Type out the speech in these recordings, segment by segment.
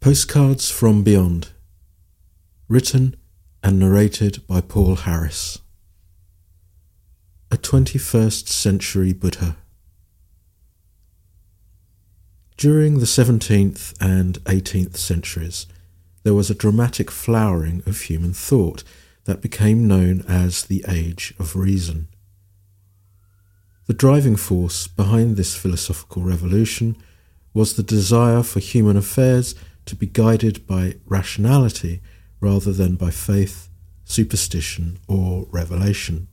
Postcards from Beyond, written and narrated by Paul Harris. A 21st Century Buddha. During the 17th and 18th centuries, there was a dramatic flowering of human thought that became known as the Age of Reason. The driving force behind this philosophical revolution was the desire for human affairs to be guided by rationality rather than by faith, superstition, or revelation.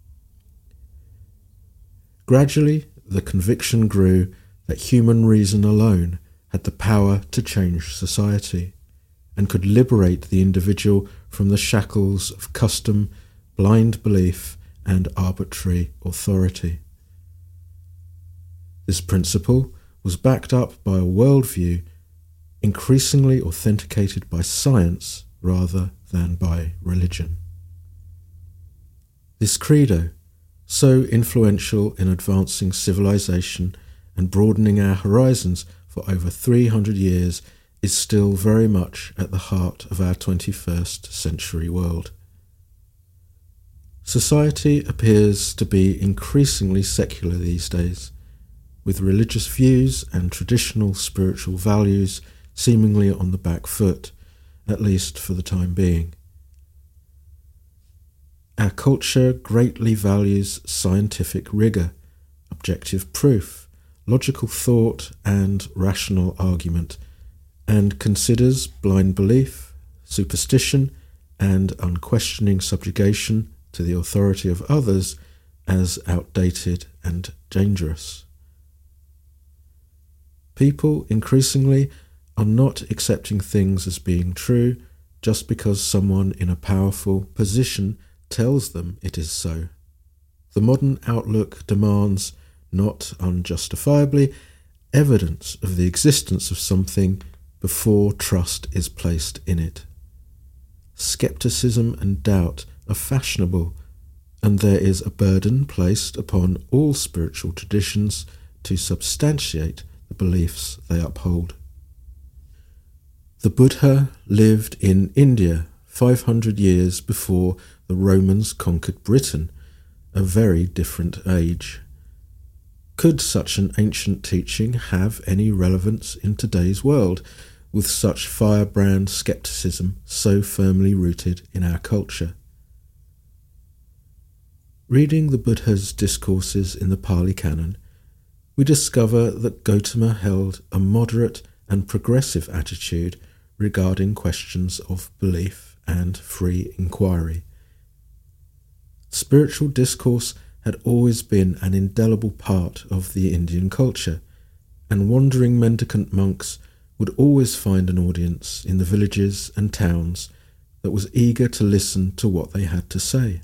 Gradually, the conviction grew that human reason alone had the power to change society and could liberate the individual from the shackles of custom, blind belief, and arbitrary authority. This principle was backed up by a worldview increasingly authenticated by science rather than by religion. This credo, so influential in advancing civilization and broadening our horizons for over 300 years, is still very much at the heart of our 21st century world. Society appears to be increasingly secular these days, with religious views and traditional spiritual values seemingly on the back foot, at least for the time being. Our culture greatly values scientific rigour, objective proof, logical thought, and rational argument, and considers blind belief, superstition, and unquestioning subjugation to the authority of others as outdated and dangerous. People increasingly are not accepting things as being true just because someone in a powerful position tells them it is so. The modern outlook demands, not unjustifiably, evidence of the existence of something before trust is placed in it. Skepticism and doubt are fashionable, and there is a burden placed upon all spiritual traditions to substantiate the beliefs they uphold. The Buddha lived in India 500 years before the Romans conquered Britain, a very different age. Could such an ancient teaching have any relevance in today's world, with such firebrand skepticism so firmly rooted in our culture? Reading the Buddha's discourses in the Pali Canon, we discover that Gautama held a moderate and progressive attitude regarding questions of belief and free inquiry. Spiritual discourse had always been an indelible part of the Indian culture, and wandering mendicant monks would always find an audience in the villages and towns that was eager to listen to what they had to say.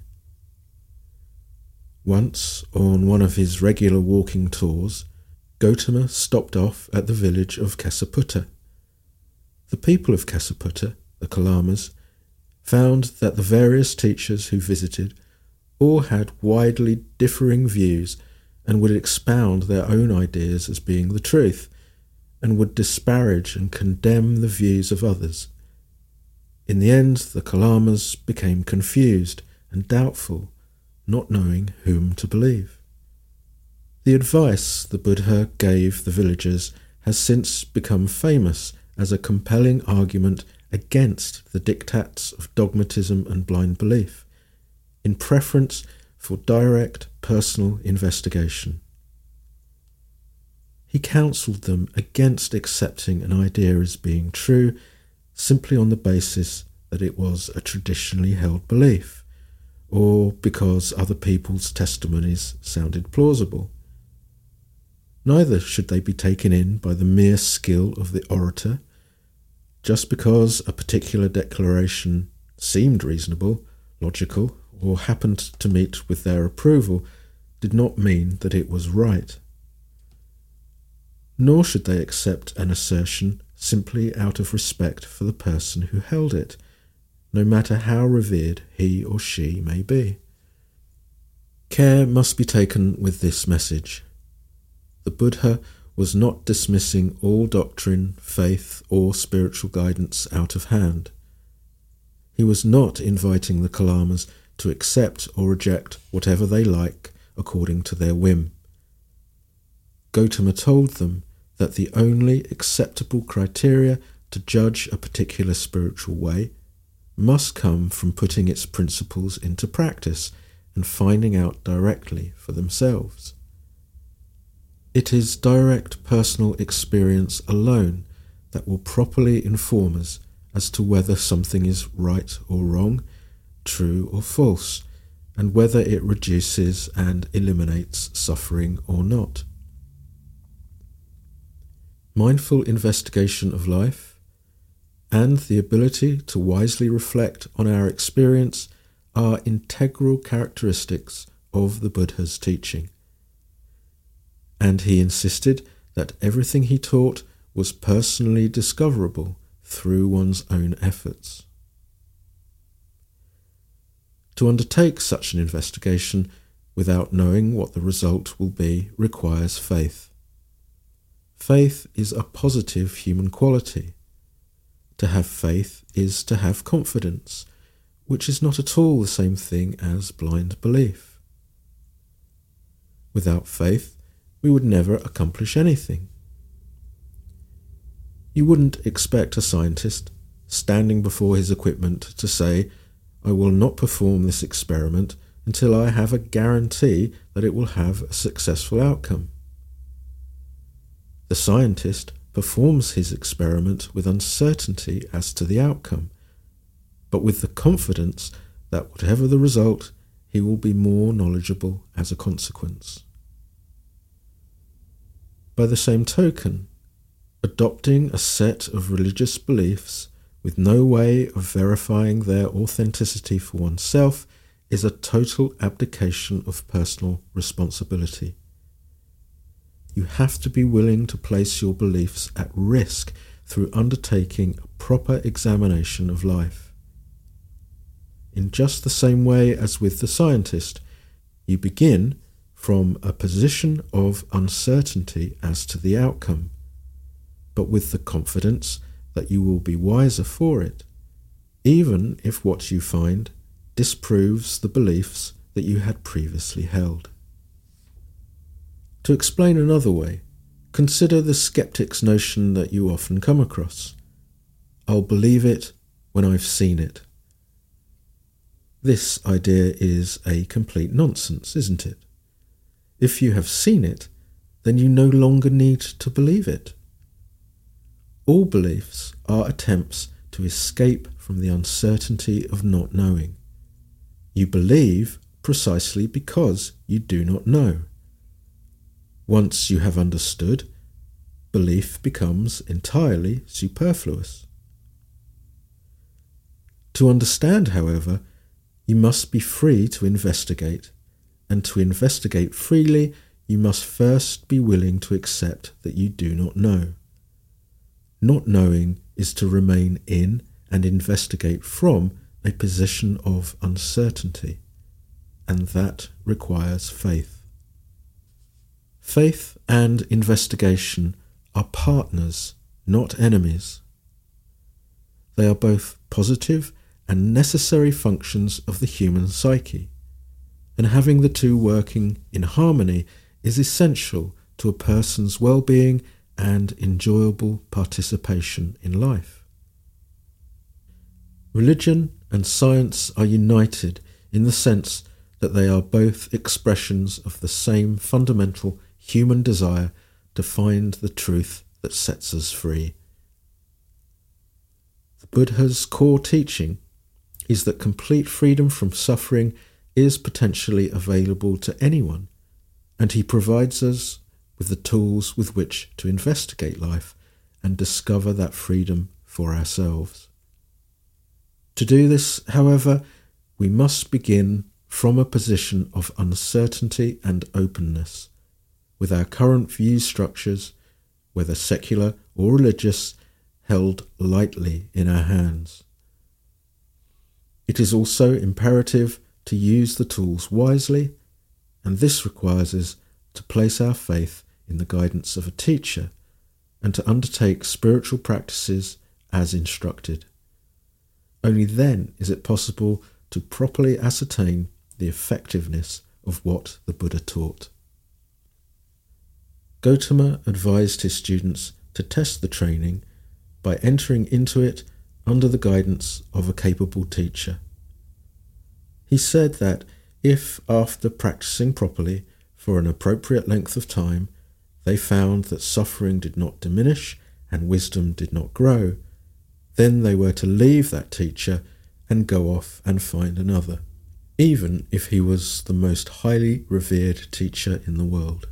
Once, on one of his regular walking tours, Gautama stopped off at the village of Kesaputta. The people of Kesaputta, the Kalamas, found that the various teachers who visited all had widely differing views and would expound their own ideas as being the truth, and would disparage and condemn the views of others. In the end, the Kalamas became confused and doubtful, not knowing whom to believe. The advice the Buddha gave the villagers has since become famous as a compelling argument against the diktats of dogmatism and blind belief, in preference for direct personal investigation. He counselled them against accepting an idea as being true simply on the basis that it was a traditionally held belief, or because other people's testimonies sounded plausible. Neither should they be taken in by the mere skill of the orator. Just because a particular declaration seemed reasonable, logical, or happened to meet with their approval, did not mean that it was right. Nor should they accept an assertion simply out of respect for the person who held it, no matter how revered he or she may be. Care must be taken with this message. The Buddha was not dismissing all doctrine, faith, or spiritual guidance out of hand. He was not inviting the Kalamas to accept or reject whatever they like according to their whim. Gautama told them that the only acceptable criteria to judge a particular spiritual way must come from putting its principles into practice and finding out directly for themselves. It is direct personal experience alone that will properly inform us as to whether something is right or wrong, true or false, and whether it reduces and eliminates suffering or not. Mindful investigation of life and the ability to wisely reflect on our experience are integral characteristics of the Buddha's teaching. And he insisted that everything he taught was personally discoverable through one's own efforts. To undertake such an investigation without knowing what the result will be requires faith. Faith is a positive human quality. To have faith is to have confidence, which is not at all the same thing as blind belief. Without faith, we would never accomplish anything. You wouldn't expect a scientist standing before his equipment to say, "I will not perform this experiment until I have a guarantee that it will have a successful outcome." The scientist performs his experiment with uncertainty as to the outcome, but with the confidence that whatever the result, he will be more knowledgeable as a consequence. By the same token, adopting a set of religious beliefs with no way of verifying their authenticity for oneself is a total abdication of personal responsibility. You have to be willing to place your beliefs at risk through undertaking a proper examination of life. In just the same way as with the scientist, you begin from a position of uncertainty as to the outcome, but with the confidence that you will be wiser for it, even if what you find disproves the beliefs that you had previously held. To explain another way, consider the skeptic's notion that you often come across. "I'll believe it when I've seen it." This idea is a complete nonsense, isn't it? If you have seen it, then you no longer need to believe it. All beliefs are attempts to escape from the uncertainty of not knowing. You believe precisely because you do not know. Once you have understood, belief becomes entirely superfluous. To understand, however, you must be free to investigate, and to investigate freely, you must first be willing to accept that you do not know. Not knowing is to remain in and investigate from a position of uncertainty, and that requires faith. Faith and investigation are partners, not enemies. They are both positive and necessary functions of the human psyche, and having the two working in harmony is essential to a person's well-being and enjoyable participation in life. Religion and science are united in the sense that they are both expressions of the same fundamental human desire to find the truth that sets us free. The Buddha's core teaching is that complete freedom from suffering is potentially available to anyone, and he provides us with the tools with which to investigate life and discover that freedom for ourselves. To do this, however, we must begin from a position of uncertainty and openness, with our current view structures, whether secular or religious, held lightly in our hands. It is also imperative to use the tools wisely, and this requires us to place our faith in the guidance of a teacher and to undertake spiritual practices as instructed. Only then is it possible to properly ascertain the effectiveness of what the Buddha taught. Gautama advised his students to test the training by entering into it under the guidance of a capable teacher. He said that if, after practicing properly for an appropriate length of time, they found that suffering did not diminish and wisdom did not grow, then they were to leave that teacher and go off and find another, even if he was the most highly revered teacher in the world.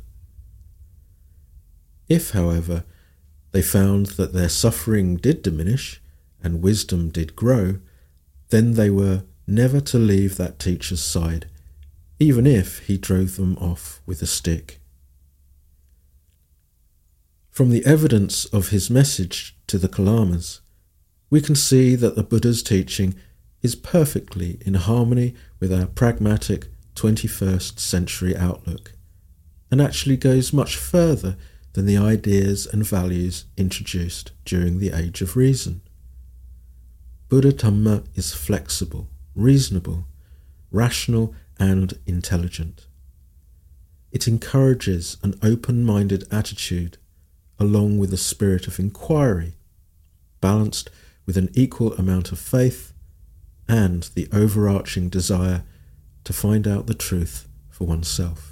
If, however, they found that their suffering did diminish and wisdom did grow, then they were never to leave that teacher's side, even if he drove them off with a stick. From the evidence of his message to the Kalamas, we can see that the Buddha's teaching is perfectly in harmony with our pragmatic 21st century outlook, and actually goes much further than the ideas and values introduced during the Age of Reason. Buddha Dhamma is flexible, reasonable, rational and intelligent. It encourages an open-minded attitude along with a spirit of inquiry, balanced with an equal amount of faith and the overarching desire to find out the truth for oneself.